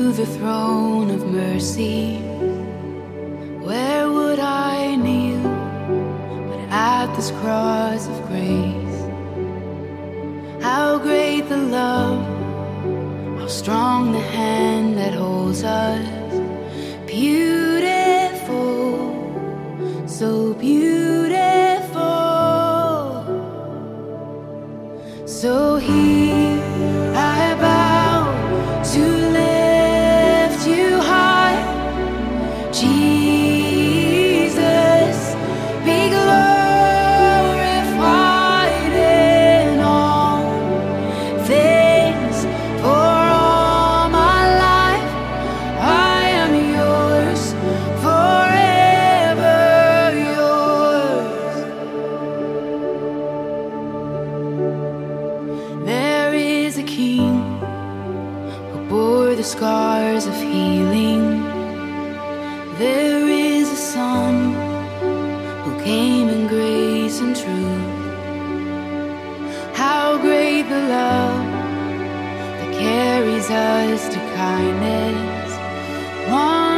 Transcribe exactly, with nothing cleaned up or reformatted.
to the throne of mercy. Where would I kneel but at this cross of grace? How great the love, how strong the hand that holds us. Beautiful, so beautiful. So here I bow to lift you high, Jesus, be glorified in all things. For all my life I am yours, forever yours. There is a King who bore the scars of healing. There is a Son who came in grace and truth. How great the love that carries us to kindness. One